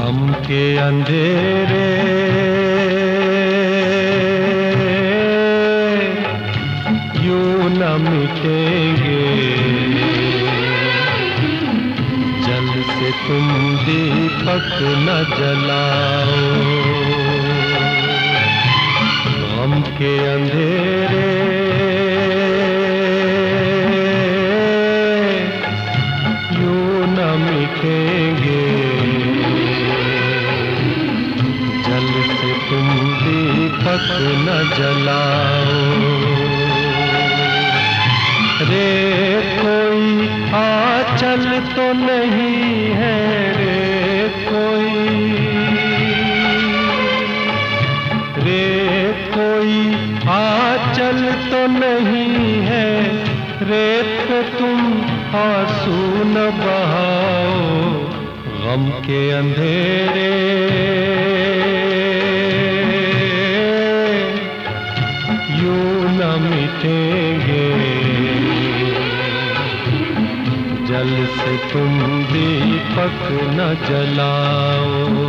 गम के अंधेरे यूं न मिटेंगे, जल से तुम दीपक न जलाओ। गम के अंधेरे यूं न मिटेंगे, जल से तुम दीपक न जलाओ। रे कोई आंचल तो नहीं है, रे कोई आंचल तो नहीं है, रेत पे तुम आंसू न बहाओ। गम के अंधेरे यूं न मिटेंगे, जल से तुम दीपक न जलाओ।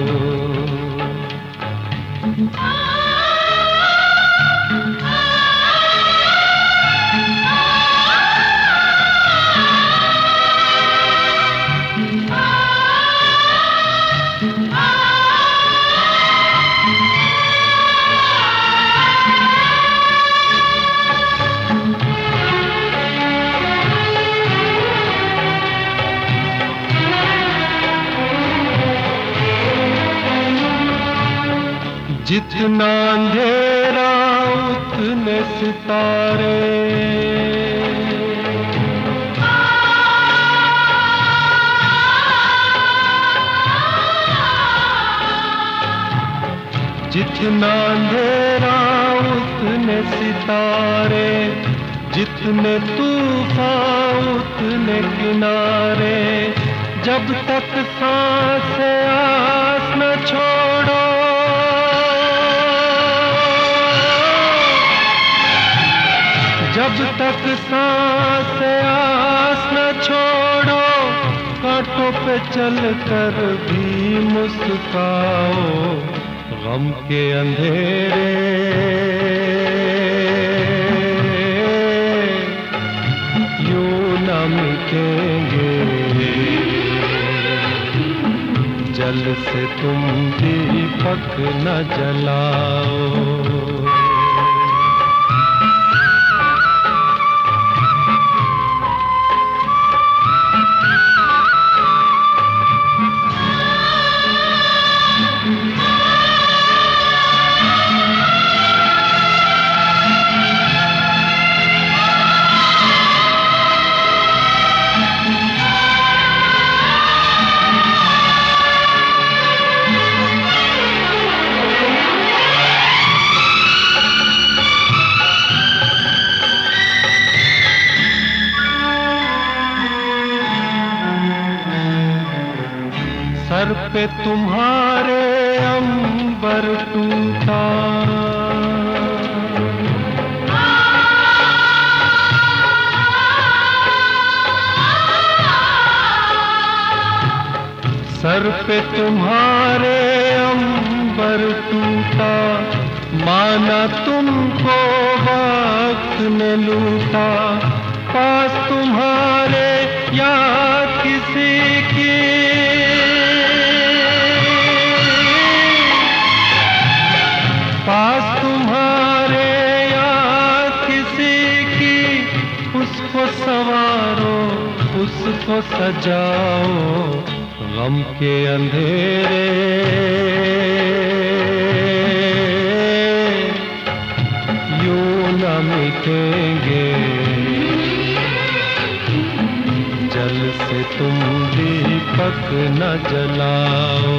जितना अंधेरा उतने सितारे, जितना अंधेरा उतने सितारे, जितने तूफान उतने किनारे। जब तक सांस आस न छोड़ो, जब तक सांस आस न छोड़ो, कांटों पे चल कर भी मुस्काओ। गम के अंधेरे यूं न मिटेंगे, जल से तुम दीपक न जलाओ। सर पे तुम्हारे अंबर टूटा, सर पे तुम्हारे अंबर टूटा। माना तुमको वक्त ने लूटा, पास तुम्हारे या किसी की, पास तुम्हारे या किसी की। उसको संवारो, उसको सजाओ। गम के अंधेरे यूं न मिटेंगे, जल से तुम दीपक न जलाओ।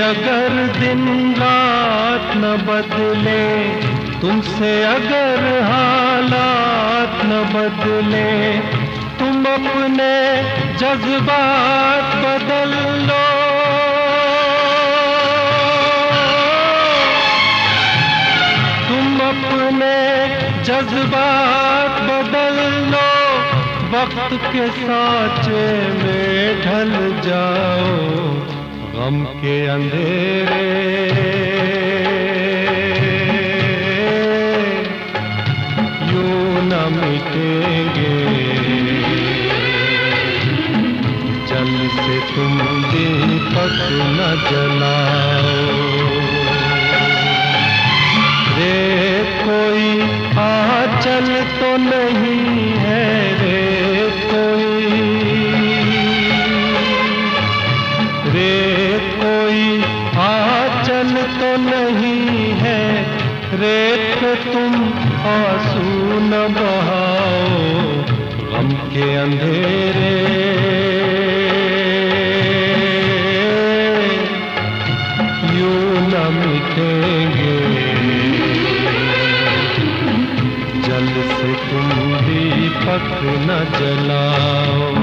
अगर दिन रात न बदले, तुमसे अगर हालात न बदले, तुम अपने जज्बात बदल लो। तुम अपने जज्बात बदल लो, वक्त के सांचे में ढल जाओ। गम के अंधेरे यूं न मिटेंगे, जल से तुम दीपक न जलाओ। रे कोई आंचल तो नहीं है, रे कोई आंचल तो नहीं है, रेत पे तुम आंसू न बहाओ। गम के अंधेरे यूं न मिटेंगे, जल से तुम दीपक न जलाओ।